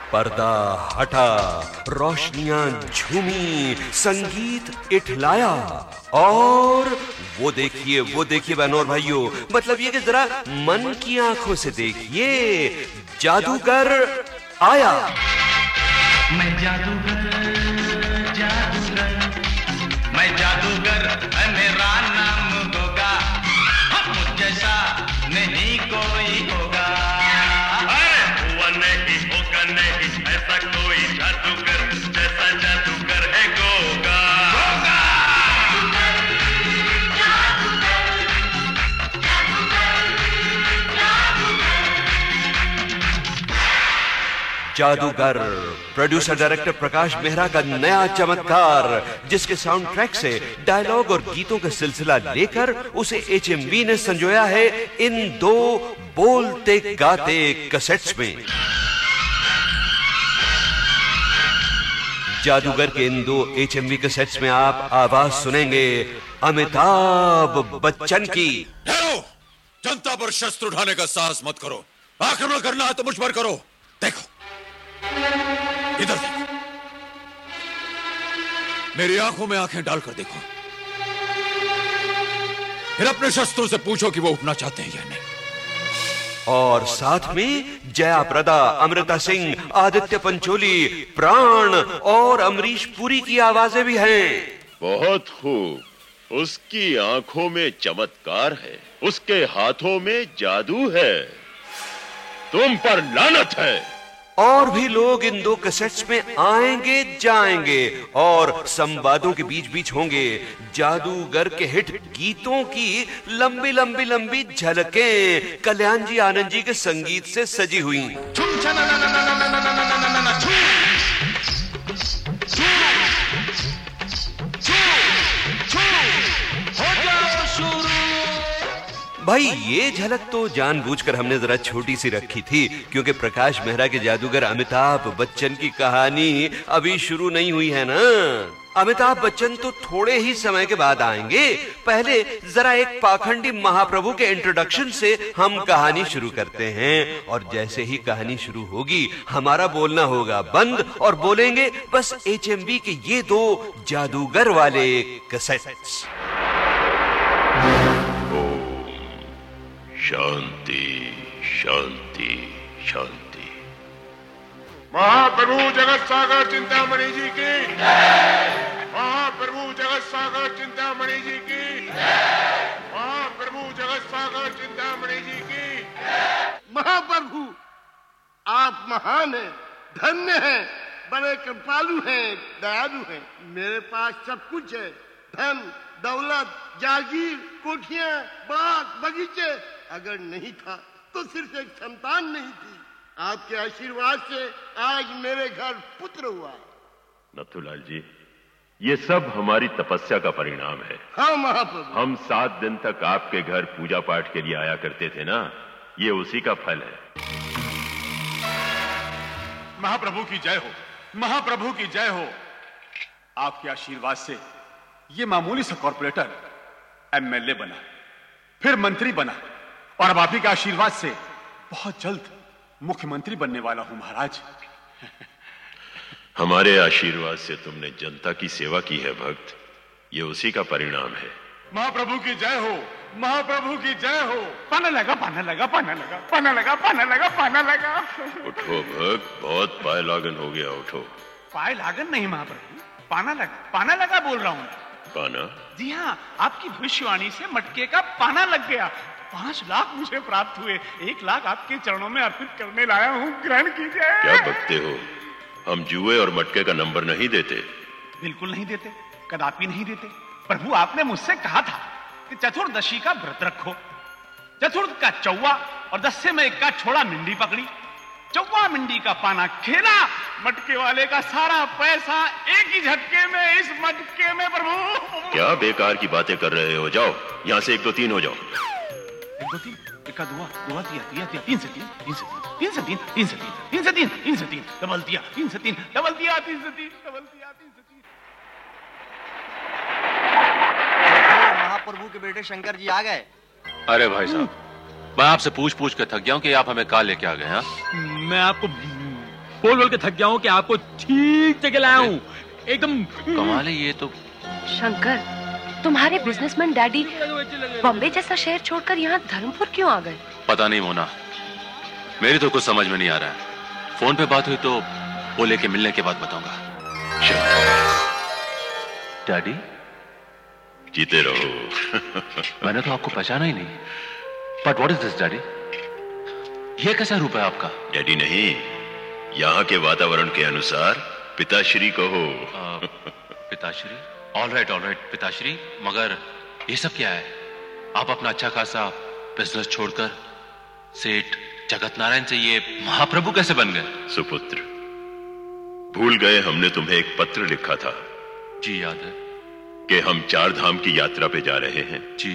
पर्दा हटा, रोशनियां झूमी, संगीत इठलाया और वो देखिए बहनों और भाइयों, मतलब ये कि जरा मन की आंखों से देखिए, जादूगर आया। मैं जादूगर, मैं जादूगर, मेरा नाम गोगा, मुझ जैसा नहीं कोई होगा। हुआ नहीं होगा नहीं ऐसा कोई जादूगर, जैसा जादूगर है गोगा। जादूगर प्रोड्यूसर डायरेक्टर प्रकाश मेहरा का नया चमत्कार, जिसके साउंड ट्रैक से डायलॉग और गीतों का सिलसिला लेकर उसे HMV ने संजोया है इन 2 बोलते गाते कैसेट्स में। जादूगर के इन 2 HMV कैसेट्स में आप आवाज सुनेंगे अमिताभ बच्चन की। ठहरो, जनता पर शस्त्र उठाने का साहस मत करो, आक्रमण करना है तो मुझ पर करो। देखो, इधर देखो, मेरी आंखों में आंखें डालकर देखो, फिर अपने शस्त्रों से पूछो कि वो उठना चाहते हैं या नहीं। और साथ में जया प्रदा, अमृता सिंह, आदित्य पंचोली, प्राण और अमरीश पुरी की आवाजें भी हैं। बहुत खूब, उसकी आंखों में चमत्कार है, उसके हाथों में जादू है, तुम पर लानत है। और भी लोग इन 2 कैसेट्स में आएंगे जाएंगे और संवादों के बीच बीच होंगे जादूगर के हिट गीतों की लंबी झलकें कल्याण जी आनंद जी के संगीत से सजी हुई। भाई ये झलक तो जानबूझकर हमने जरा छोटी सी रखी थी, क्योंकि प्रकाश मेहरा के जादूगर अमिताभ बच्चन की कहानी अभी शुरू नहीं हुई है ना। अमिताभ बच्चन तो थोड़े ही समय के बाद आएंगे। पहले जरा एक पाखंडी महाप्रभु के इंट्रोडक्शन से हम कहानी शुरू करते हैं, और जैसे ही कहानी शुरू होगी हमारा बोलना होगा बंद और बोलेंगे बस HMV के ये 2 जादूगर वाले कैसेट्स। शांति शांति शांति। महाप्रभु जगत सागर चिंतामणि जी की जय। महाप्रभु जगत सागर चिंतामणि जी की जय। महाप्रभु जगत सागर चिंतामणि जी की जय। महाप्रभु आप महान हैं, धन्य हैं, बड़े कृपालु हैं, दयालु हैं। मेरे पास सब कुछ है, धन दौलत, जागीर, कोठियां, बाग बगीचे। अगर नहीं था तो सिर्फ एक संतान नहीं थी। आपके आशीर्वाद से आज मेरे घर पुत्र हुआ। नथुलाल जी, ये सब हमारी तपस्या का परिणाम है। हाँ महाप्रभु, हम 7 दिन तक आपके घर पूजा पाठ के लिए आया करते थे ना, ये उसी का फल है। महाप्रभु की जय हो, महाप्रभु की जय हो। आपके आशीर्वाद से ये मामूली सा कॉर्पोरेटर MLA बना, फिर मंत्री बना, और अब आप ही के आशीर्वाद से बहुत जल्द मुख्यमंत्री बनने वाला हूं महाराज। हमारे आशीर्वाद से तुमने जनता की सेवा की है भक्त, ये उसी का परिणाम है। महाप्रभु की जय हो, महाप्रभु की जय हो। पाना लगा, पाना लगा, पाना लगा, पाना लगा, पाना लगा, पाना लगा। उठो भक्त, बहुत पाय लागन हो गया, उठो। पाय लागन नहीं महाप्रभु, पाना लगा बोल रहा हूं। पाना? जी हाँ, आपकी भविष्यवाणी से मटके का पाना लग गया। 5 लाख मुझे प्राप्त हुए, 1 लाख आपके चरणों में अर्पित करने लाया हूँ, ग्रहण कीजिए। क्या बकते हो, हम जुए और मटके का नंबर नहीं देते। बिल्कुल नहीं देते, कदापि नहीं देते। प्रभु आपने मुझसे कहा था कि चतुर्दशी का व्रत रखो, चतुर्थ का चौवा और 10 में 1 का छोड़ा मिंडी पकड़ी, चौवा मिंडी का पाना खेला, मटके वाले का सारा पैसा एक ही झटके में इस मटके में। प्रभु क्या बेकार की बातें कर रहे हो, जाओ यहाँ से 1 2 3 हो जाओ। 1 2 3, 1 का दुआ दिया, 3 से 3, 3 से 3, 3 से 3, 3 से 3, 3 से 3, 3 से 3, डबल दिया, 3 से 3, डबल दिया, 3 से 3, डबल दिया, 3 से 3। महाप्रभु के बेटे शंकर जी आ गए। अरे भाई साहब, मैं आपसे पूछ के थक गया हूं कि आप हमें कहाँ लेके आ गए हैं। मैं आपको बोल बोल के थक गया हूँ कि आपको ठीक जगह लाया हूँ। एकदम कमाल है ये तो। शंकर, तुम्हारे बिजनेसमैन डैडी बॉम्बे जैसा शहर छोड़कर यहाँ धर्मपुर क्यों आ गए? पता नहीं मोना, मेरी तो कुछ समझ में नहीं आ रहा है। फोन पे बात हुई तो बोले के मिलने के बाद बताऊंगा। डैडी जीते रहो। मैंने तो आपको पहचाना ही नहीं। But what is this daddy? ये कैसा रूप है आपका? डैडी नहीं, यहाँ के वातावरण के अनुसार पिताश्री कहो। पिताश्री? ऑल राइट पिताश्री। मगर ये सब क्या है? आप अपना अच्छा खासा बिजनेस छोड़कर सेठ जगत नारायण से ये महाप्रभु कैसे बन गए? सुपुत्र, भूल गए हमने तुम्हें एक पत्र लिखा था? जी याद है कि हम 4 धाम की यात्रा पे जा रहे हैं। जी।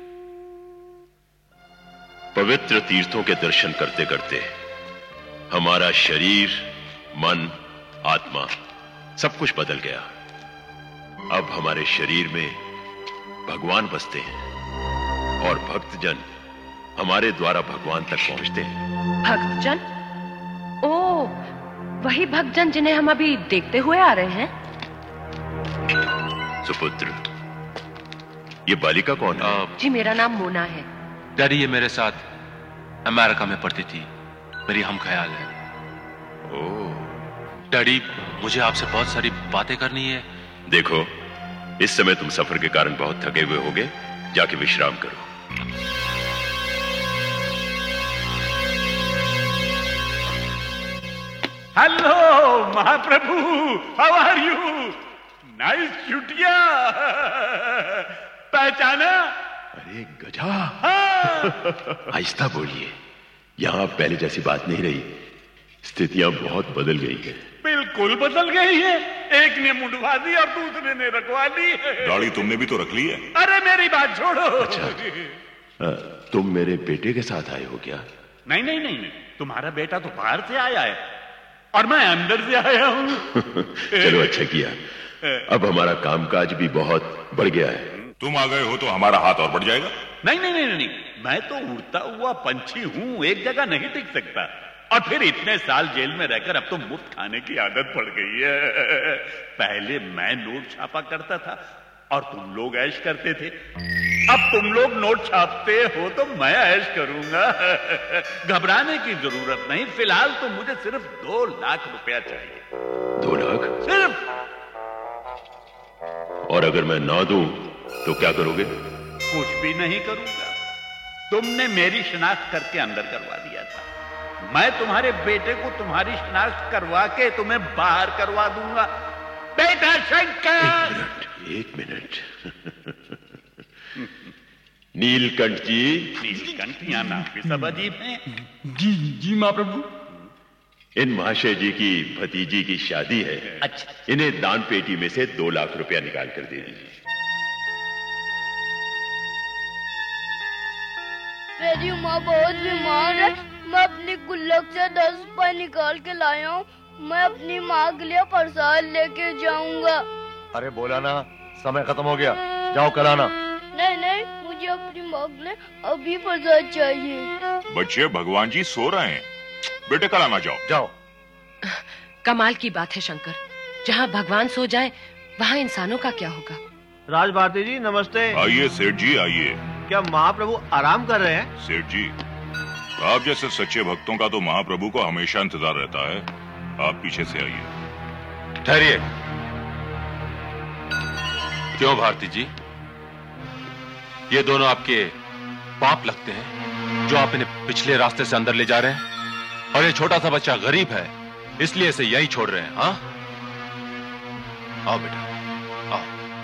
पवित्र तीर्थों के दर्शन करते करते हमारा शरीर, मन, आत्मा सब कुछ बदल गया। अब हमारे शरीर में भगवान बसते हैं और भक्तजन हमारे द्वारा भगवान तक पहुंचते हैं। भक्तजन? ओह, वही भक्तजन जिन्हें हम अभी देखते हुए आ रहे हैं। सुपुत्र, ये बालिका कौन है? जी, मेरा नाम मोना है। डैडी, ये मेरे साथ अमेरिका में पढ़ती थी, मेरी हम ख्याल है। ओह। डैडी, मुझे आपसे बहुत सारी बातें करनी है। देखो, इस समय तुम सफर के कारण बहुत थके हुए होगे, जाके विश्राम करो। Hello Mahaprabhu, how are you? Nice चुटिया, पहचाना? अरे गधा, आहिस्ता बोलिए। यहाँ पहले जैसी बात नहीं रही, स्थितियां बहुत बदल गई है। बिल्कुल बदल गई है। एक ने मुंडवा दी और दूसरे ने रखवा ली। दाढ़ी तुमने भी तो रख ली है। अरे मेरी बात छोड़ो। अच्छा, तुम मेरे बेटे के साथ आए हो क्या? नहीं, तुम्हारा बेटा तो बाहर से आया है और मैं अंदर से आया हूँ। चलो, अच्छा किया। अब हमारा कामकाज भी बहुत बढ़ गया है। तुम आ गए हो तो हमारा हाथ और बढ़ जाएगा। नहीं, मैं तो उड़ता हुआ पंछी हूँ, एक जगह नहीं टिक सकता। और फिर इतने साल जेल में रहकर अब तो मुफ्त खाने की आदत पड़ गई है। पहले मैं नोट छापा करता था और तुम लोग ऐश करते थे। अब तुम लोग नोट छापते हो तो मैं ऐश करूंगा। घबराने की जरूरत नहीं। फिलहाल तो मुझे सिर्फ 2 लाख रुपया चाहिए। 2 लाख? सिर्फ। और अगर मैं ना दूं तो क्या करोगे? कुछ भी नहीं करूंगा। तुमने मेरी शिनाख्त करके अंदर करवा दिया था। मैं तुम्हारे बेटे को तुम्हारी शिनाख्त करवा के तुम्हें बाहर करवा दूंगा। बेटा शंकर! एक मिनट। नीलकंठ जी। नीलकंठ, यहाँ नाम भी सब अजीब हैं। जी महाप्रभु। इन महाशय जी की भतीजी की शादी है। अच्छा। इन्हें दान पेटी में से 2 लाख रुपया निकाल कर दे दीजिए। मेरी माँ बहुत बीमार है। मैं अपनी गुल्लक से 10 रुपए निकाल के लाया हूँ। मैं अपनी माँ के लिए प्रसाद लेके जाऊंगा। अरे बोला ना, समय खत्म हो गया, जाओ कराना। नहीं, मुझे अपनी माँ के लिए अभी प्रसाद चाहिए। बच्चे, भगवान जी सो रहे हैं, बेटे कराना जाओ। कमाल की बात है शंकर, जहाँ भगवान सो जाए वहाँ इंसानों का क्या होगा? राज भारती जी नमस्ते। आइए सेठ जी, आइए। क्या महाप्रभु आराम कर रहे हैं? सेठ जी, आप जैसे सच्चे भक्तों का तो महाप्रभु को हमेशा इंतजार रहता है। आप पीछे से आइए। ठहरिए। क्यों भारती जी, ये दोनों आपके पाप लगते हैं जो आप इन्हें पिछले रास्ते से अंदर ले जा रहे हैं? और ये छोटा सा बच्चा गरीब है, इसलिए इसे यहीं छोड़ रहे हैं। हाँ, आओ बेटा, आओ।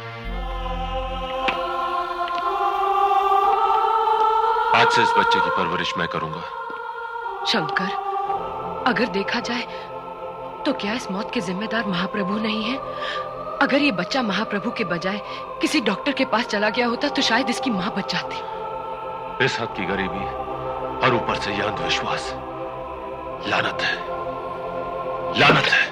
आज से इस बच्चे की परवरिश मैं करूंगा। शंकर, अगर देखा जाए तो क्या इस मौत के जिम्मेदार महाप्रभु नहीं है? अगर ये बच्चा महाप्रभु के बजाय किसी डॉक्टर के पास चला गया होता तो शायद इसकी मां बच जाती। इस हद की गरीबी और ऊपर से यह अंधविश्वास, लानत है, लानत है।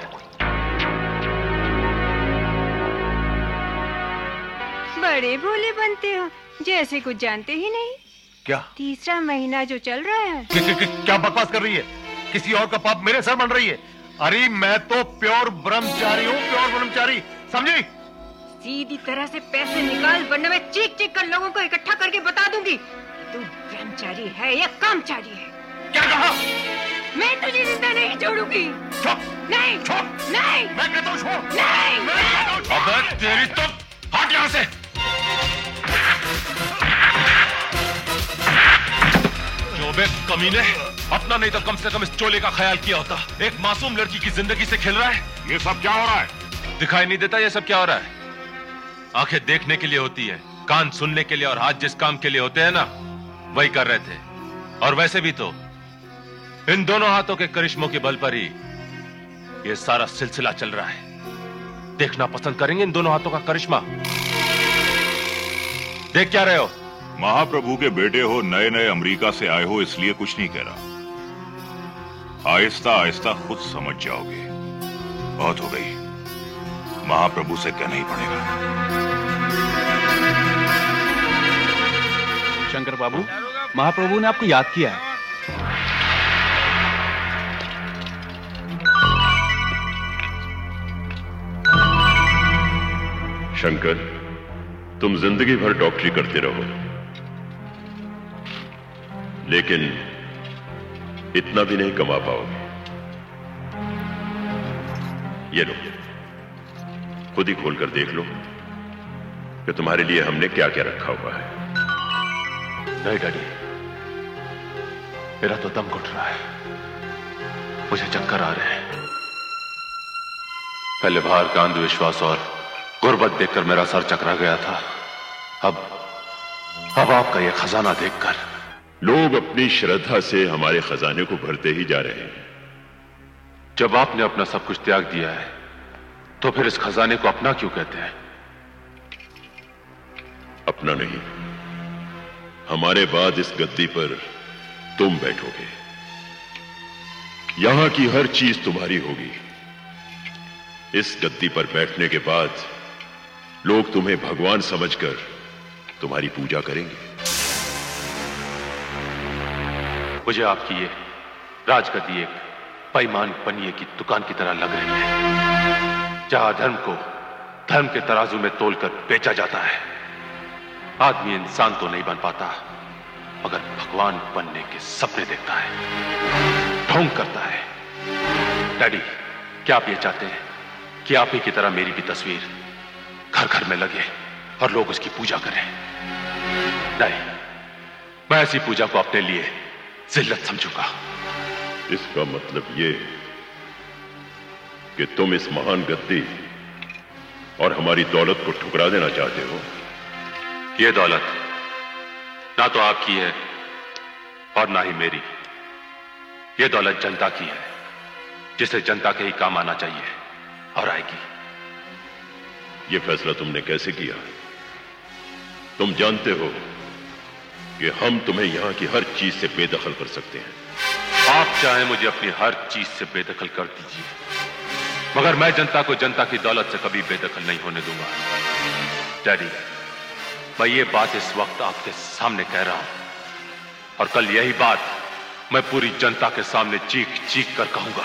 बड़े भोले बनते हो, जैसे कुछ जानते ही नहीं। क्या? तीसरा महीना जो चल रहा है। क्या बकवास कर रही है? किसी और का पाप मेरे सर बन रही है। अरे मैं तो प्योर ब्रह्मचारी हूँ, प्योर ब्रह्मचारी, समझी? सीधी तरह से पैसे निकाल, वरना मैं चीख चीख कर लोगों को इकट्ठा करके बता दूंगी कि तू ब्रह्मचारी है या कामचारी है। क्या कहा? मैं तुझे जिंदा नहीं छोड़ूंगी। नहीं, नहीं, मैं कहता हूँ छोड़। नहीं, अबे तेरी तो, हट यहाँ से। जो बे कमीने, अपना नहीं तो कम से कम इस चोले का ख्याल किया होता। एक मासूम लड़की की जिंदगी से खेल रहा है। ये सब क्या हो रहा है? दिखाई नहीं देता ये सब क्या हो रहा है? आंखें देखने के लिए होती है, कान सुनने के लिए, और हाथ जिस काम के लिए होते हैं ना, वही कर रहे थे। और वैसे भी तो इन दोनों हाथों के करिश्मों के बल पर ही ये सारा सिलसिला चल रहा है। देखना पसंद करेंगे इन दोनों हाथों का करिश्मा? देख क्या रहे हो? महाप्रभु के बेटे हो, नए नए अमेरिका से आए हो, इसलिए कुछ नहीं कह रहा। आहिस्ता आहिस्ता खुद समझ जाओगे। बहुत हो गई, महाप्रभु से कहना ही पड़ेगा। शंकर बाबू, महाप्रभु ने आपको याद किया है। शंकर, तुम जिंदगी भर डॉक्टरी करते रहो, लेकिन इतना भी नहीं कमा पाओगे। ये लो, खुद ही खोलकर देख लो कि तुम्हारे लिए हमने क्या क्या रखा हुआ है। नहीं डैडी, मेरा तो दम घुट रहा है, मुझे चक्कर आ रहे हैं। पहले बाहर का अंधविश्वास और गुर्बत देखकर मेरा सर चकरा गया था। अब आपका यह खजाना देखकर लोग अपनी श्रद्धा से हमारे खजाने को भरते ही जा रहे हैं। जब आपने अपना सब कुछ त्याग दिया है, तो फिर इस खजाने को अपना क्यों कहते हैं? अपना नहीं, हमारे बाद इस गद्दी पर तुम बैठोगे। यहां की हर चीज तुम्हारी होगी। इस गद्दी पर बैठने के बाद लोग तुम्हें भगवान समझकर तुम्हारी पूजा करेंगे। मुझे आपकी ये राजगद्दी एक पैमान पनिये की दुकान की तरह लग रही है, जहां धर्म को धर्म के तराजू में तोलकर बेचा जाता है। आदमी इंसान तो नहीं बन पाता, मगर भगवान बनने के सपने देखता है, ढोंग करता है। डैडी, क्या आप ये चाहते हैं कि आप ही की तरह मेरी भी तस्वीर घर घर में लगे और लोग उसकी पूजा करें? नहीं, मैं ऐसी पूजा को अपने लिए जिल्लत समझूंगा। इसका मतलब ये कि तुम इस महान गद्दी और हमारी दौलत को ठुकरा देना चाहते हो। ये दौलत ना तो आपकी है और ना ही मेरी। ये दौलत जनता की है, जिसे जनता के ही काम आना चाहिए, और आएगी। ये फैसला तुमने कैसे किया? तुम जानते हो कि हम तुम्हें यहां की हर चीज से बेदखल कर सकते हैं। आप चाहे मुझे अपनी हर चीज से बेदखल कर दीजिए, मगर मैं जनता को जनता की दौलत से कभी बेदखल नहीं होने दूंगा। डैडी, मैं ये बात इस वक्त आपके सामने कह रहा हूं, और कल यही बात मैं पूरी जनता के सामने चीख चीख कर कहूंगा।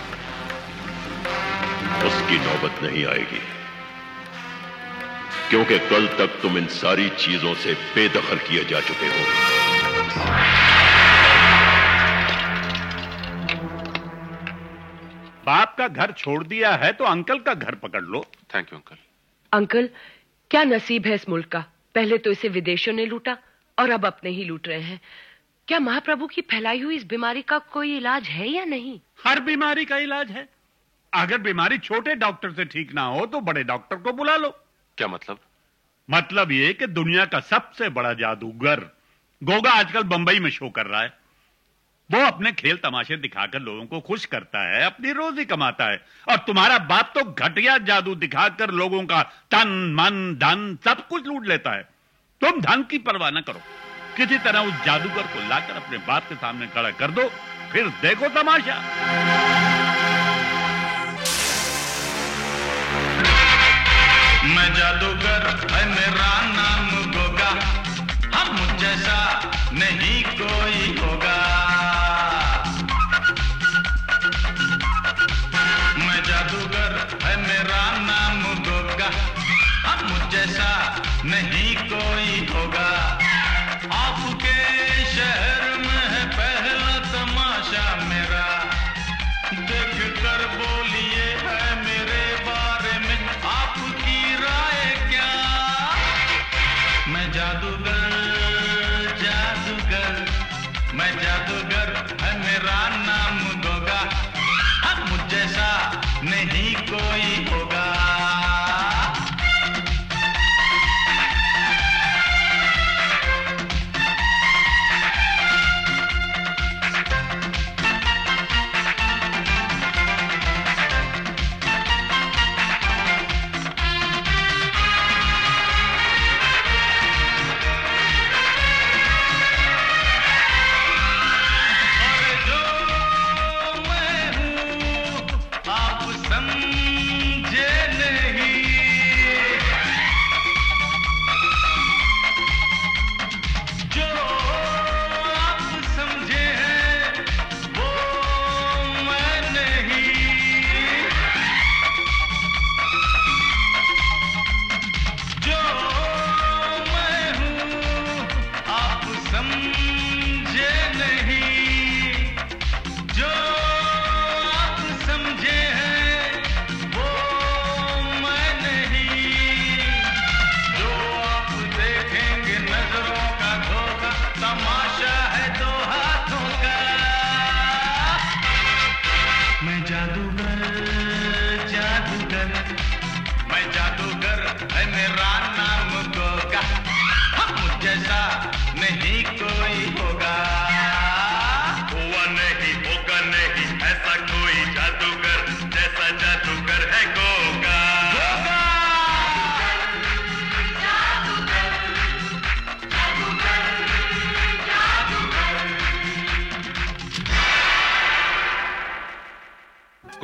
उसकी नौबत नहीं आएगी, क्योंकि कल तक तुम इन सारी चीजों से बेदखल किए जा चुके हो। बाप का घर छोड़ दिया है तो अंकल का घर पकड़ लो। Thank you uncle. अंकल, क्या नसीब है इस मुल्क का। पहले तो इसे विदेशियों ने लूटा और अब अपने ही लूट रहे हैं। क्या महाप्रभु की फैलाई हुई इस बीमारी का कोई इलाज है या नहीं? हर बीमारी का इलाज है। अगर बीमारी छोटे डॉक्टर से ठीक ना हो तो बड़े डॉक्टर को बुला लो। क्या मतलब? मतलब ये कि दुनिया का सबसे बड़ा जादूगर गोगा आजकल बंबई में शो कर रहा है। वो अपने खेल तमाशे दिखाकर लोगों को खुश करता है, अपनी रोजी कमाता है। और तुम्हारा बाप तो घटिया जादू दिखाकर लोगों का तन मन धन सब कुछ लूट लेता है। तुम धन की परवाह न करो, किसी तरह उस जादूगर को लाकर अपने बाप के सामने खड़ा कर दो, फिर देखो तमाशा। मैं जादूगर है, मेरा नाम गोगा, हम मुझ जैसा नहीं कोई होगा।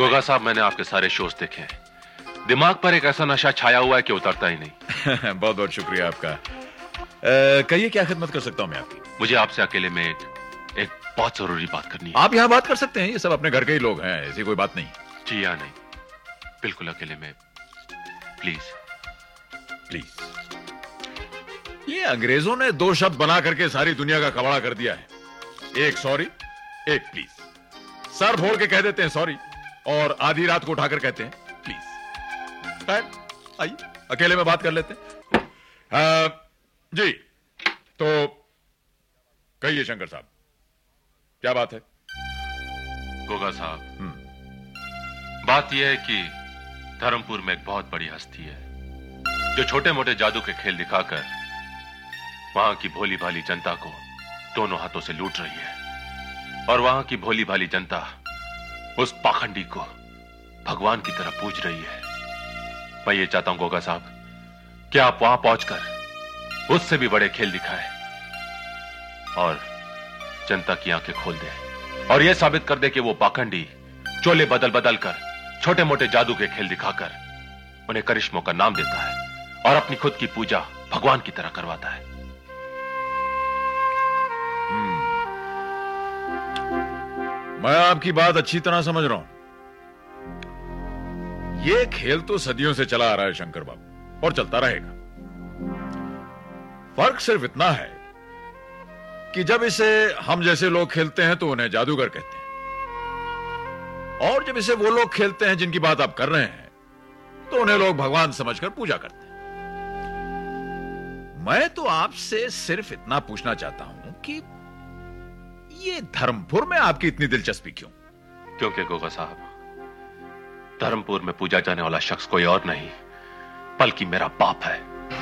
गोगा साहब, मैंने आपके सारे शोज देखे हैं। दिमाग पर एक ऐसा नशा छाया हुआ है कि उतरता ही नहीं। बहुत बहुत शुक्रिया आपका। कहिए, क्या खिदमत कर सकता हूं मैं आपकी? मुझे आपसे अकेले में एक बहुत जरूरी बात करनी है। आप यहाँ बात कर सकते हैं, ये सब अपने घर के ही लोग हैं, ऐसी कोई बात नहीं। जी या नहीं, बिल्कुल अकेले में, प्लीज प्लीज। ये अंग्रेजों ने दो शब्द बना करके सारी दुनिया का कबाड़ा कर दिया है, एक सॉरी, एक प्लीज। सर फोड़ के कह देते हैं सॉरी और आधी रात को उठाकर कहते हैं प्लीज। आइए अकेले में बात कर लेते हैं। जी, तो कहिए शंकर साहब, क्या बात है? गोगा साहब, बात यह है कि धर्मपुर में एक बहुत बड़ी हस्ती है जो छोटे मोटे जादू के खेल दिखाकर वहां की भोली भाली जनता को दोनों हाथों से लूट रही है, और वहां की भोली भाली जनता उस पाखंडी को भगवान की तरह पूज रही है। मैं ये चाहता हूं गोगा साहब कि आप वहां पहुंचकर उससे भी बड़े खेल दिखाएं और जनता की आंखें खोल दे और यह साबित कर दे कि वो पाखंडी चोले बदल बदल कर छोटे मोटे जादू के खेल दिखाकर उन्हें करिश्मों का नाम देता है और अपनी खुद की पूजा भगवान की तरह करवाता है। मैं आपकी बात अच्छी तरह समझ रहा हूं। ये खेल तो सदियों से चला आ रहा है शंकर बाबू, और चलता रहेगा। फर्क सिर्फ इतना है कि जब इसे हम जैसे लोग खेलते हैं तो उन्हें जादूगर कहते हैं, और जब इसे वो लोग खेलते हैं जिनकी बात आप कर रहे हैं तो उन्हें लोग भगवान समझकर पूजा करते हैं। मैं तो आपसे सिर्फ इतना पूछना चाहता हूं कि ये धर्मपुर में आपकी इतनी दिलचस्पी क्यों? क्योंकि गोगा साहब, धर्मपुर में पूजा जाने वाला शख्स कोई और नहीं बल्कि मेरा बाप है।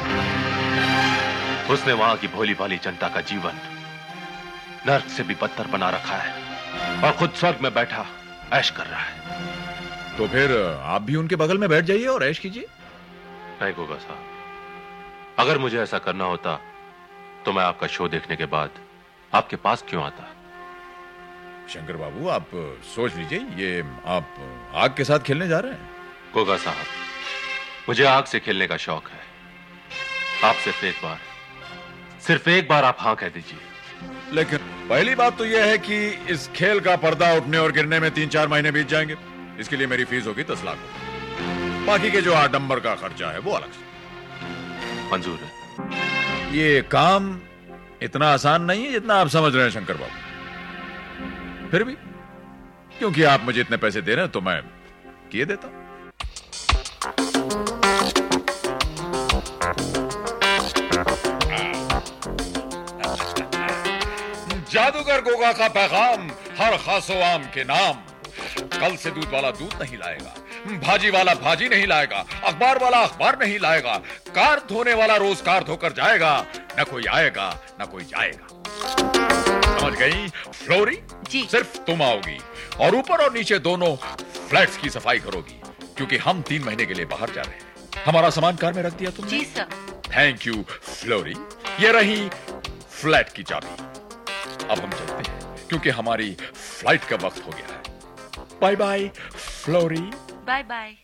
उसने वहां की भोली भाली जनता का जीवन नर्क से भी बदतर बना रखा है और खुद स्वर्ग में बैठा ऐश कर रहा है। तो फिर आप भी उनके बगल में बैठ जाइए और ऐश कीजिए। नहीं गोगा साहब, अगर मुझे ऐसा करना होता तो मैं आपका शो देखने के बाद आपके पास क्यों आता? शंकर बाबू, आप सोच लीजिए, ये आप आग के साथ खेलने जा रहे हैं। गोगा साहब, मुझे आग से खेलने का शौक है। आप सिर्फ एक बार आप हाँ कह दीजिए। लेकिन पहली बात तो यह है कि इस खेल का पर्दा उठने और गिरने में 3-4 महीने बीत जाएंगे। इसके लिए मेरी फीस होगी 10 लाख रुपए। बाकी के जो आडंबर का खर्चा है वो अलग से। मंजूर है। ये काम इतना आसान नहीं है जितना आप समझ रहे हैं शंकर बाबू। फिर भी क्योंकि आप मुझे इतने पैसे दे रहे हैं तो मैं किए देता हूं। जादूगर गोगा का पैगाम हर खासो आम के नाम। कल से दूध वाला दूध नहीं लाएगा, भाजी वाला भाजी नहीं लाएगा, अखबार वाला अखबार नहीं लाएगा, कार धोने वाला रोज कार धोकर जाएगा। न कोई आएगा न कोई जाएगा। समझ गई फ्लोरी? जी। सिर्फ तुम आओगी और ऊपर और नीचे दोनों फ्लैट्स की सफाई करोगी, क्योंकि हम 3 महीने के लिए बाहर जा रहे हैं। हमारा सामान कार में रख दिया तुमने? जी सर। Thank you Flory. ये रही फ्लैट की चाबी। अब हम चलते हैं क्योंकि हमारी फ्लाइट का वक्त हो गया है। Bye bye Flory. Bye bye.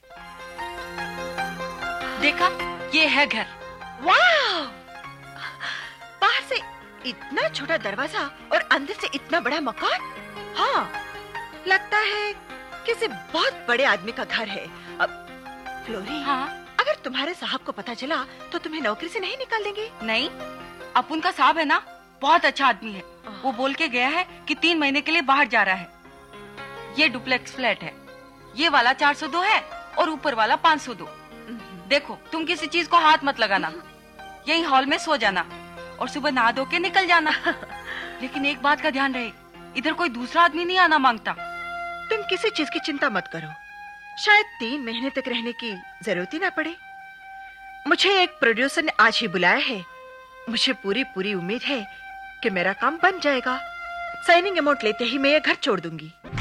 देखा, ये है घर। वाह! बाहर से इतना छोटा दरवाजा और अंदर से इतना बड़ा मकान। हाँ, लगता है किसी बहुत बड़े आदमी का घर है। अब फ्लोरी, हाँ? अगर तुम्हारे साहब को पता चला तो तुम्हें नौकरी से नहीं निकाल देंगे? नहीं, अपुन का साहब है ना, बहुत अच्छा आदमी है। वो बोल के गया है कि 3 महीने के लिए बाहर जा रहा है। ये डुप्लेक्स फ्लैट है, ये वाला 402 है और ऊपर वाला 502। देखो, तुम किसी चीज को हाथ मत लगाना, यही हॉल में सो जाना और सुबह नहा धो के निकल जाना। लेकिन एक बात का ध्यान रहे, इधर कोई दूसरा आदमी नहीं आना मांगता। तुम किसी चीज की चिंता मत करो, शायद 3 महीने तक रहने की जरूरत ही ना पड़े। मुझे एक प्रोड्यूसर ने आज ही बुलाया है। मुझे पूरी उम्मीद है कि मेरा काम बन जाएगा। साइनिंग अमाउंट लेते ही मैं ये घर छोड़ दूंगी।